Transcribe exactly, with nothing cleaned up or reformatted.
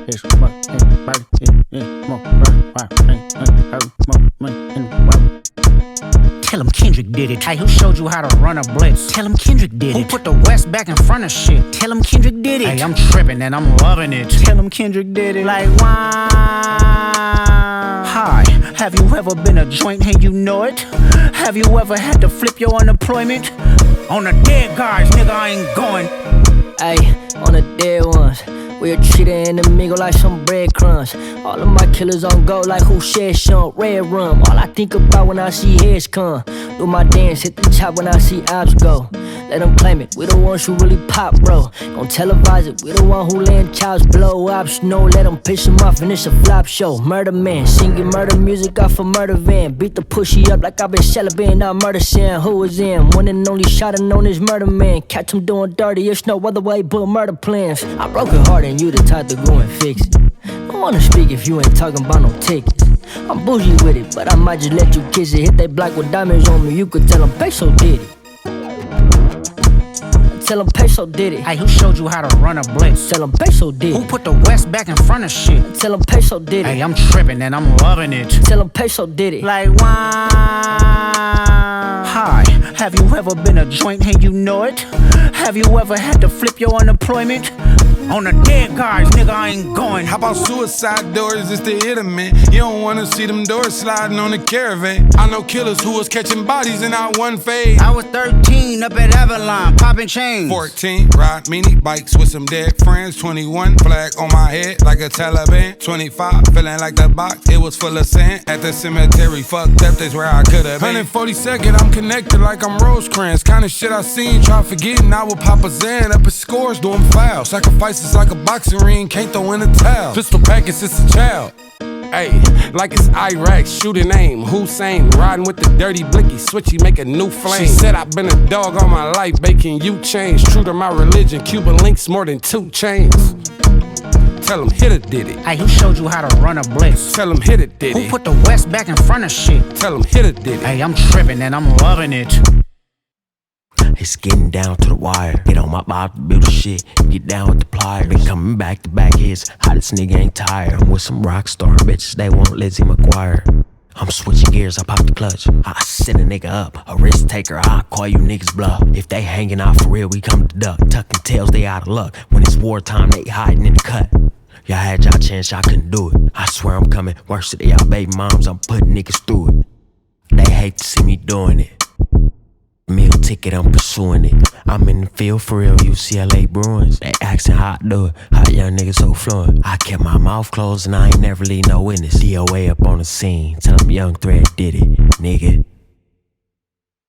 It's more everybody, yeah, more more Tell him Kendrick did it. Hey, who showed you how to run a blitz? Tell him Kendrick did it. Who put the West back in front of shit? Tell him Kendrick did it. Hey, I'm tripping and I'm loving it. Tell him Kendrick did it. Like, wow. Hi, have you ever been a joint and you know it? Have you ever had to flip your unemployment? On the dead guys, nigga, I ain't going. Ayy, on the dead ones. We'll treat an enemigo like some breadcrumbs. All of my killers on go like who shed some red rum. All I think about when I see heads come. Do my dance, hit the chop when I see ops go. Let them claim it, we the ones who really pop, bro. Don't televise it, we the one who land chops, blow ops. No, let them piss them off and it's a flop show. Murder man, singing murder music off a murder van. Beat the pushy up like I've been celebrating out murder sin. Who was in? One and only shot and known as murder man. Catch him doing dirty, it's no other way but murder plans. I broke it hard and you the type to go and fix it. Don't wanna speak if you ain't talking about no tickets. I'm bougie with it, but I might just let you kiss it. Hit they block with diamonds on me, you could tell them Peso did it. Tell him Peso did it. Hey, who showed you how to run a blitz? Tell him Peso did it. Who put the West back in front of shit? Tell him Peso did it. Hey, I'm tripping and I'm loving it. Tell him Peso did it. Like, wow. Hi, have you ever been a joint and you know it? Have you ever had to flip your unemployment? On the dead guys, nigga, I ain't going. How about suicide doors? It's the hit 'em, man. You don't wanna see them doors sliding on the caravan. I know killers who was catching bodies in our one fade. I was thirteen up at Avalon, popping chains. fourteen, ride mini bikes with some dead friends. twenty-one, flag on my head like a Taliban. twenty-five, feeling like the box, it was full of sand. At the cemetery, fucked up, that's where I could've been. one forty-second, I'm connected like I'm Rosecrans. Kinda shit I seen, try forgetting I would pop a Zan. Up at scores, doing fouls. Sacrifice it's like a boxing ring, can't throw in a towel. Pistol package since a child. Ayy, like it's Iraq, shooting aim. Hussein, riding with the dirty blicky, switchy, make a new flame. She said I've been a dog all my life, baking you change. True to my religion, Cuban links more than two chains. Tell him Hitter did it. Hey, who showed you how to run a blitz? Tell him Hitter did it. Who put the West back in front of shit? Tell him Hitter did it. Hey, I'm tripping and I'm loving it. It's getting down to the wire. Get on my Bob to build the shit. Get down with the pliers. Been coming back to back hits. Hottest nigga ain't tired. I'm with some rock star bitches. They want Lizzie McGuire. I'm switching gears. I pop the clutch. I set a nigga up. A risk taker. I call you niggas bluff. If they hanging out for real, we come to duck. Tucking tails, they out of luck. When it's wartime, they hiding in the cut. Y'all had y'all chance, y'all couldn't do it. I swear I'm coming. Worse to y'all baby moms. I'm putting niggas through it. They hate to see me doing it. Meal ticket, I'm pursuing it. I'm in the field for real, U C L A Bruins. They asking how I do it, how young niggas so fluent. I kept my mouth closed and I ain't never leave no witness. D O A up on the scene, tell them Young Thread did it, nigga.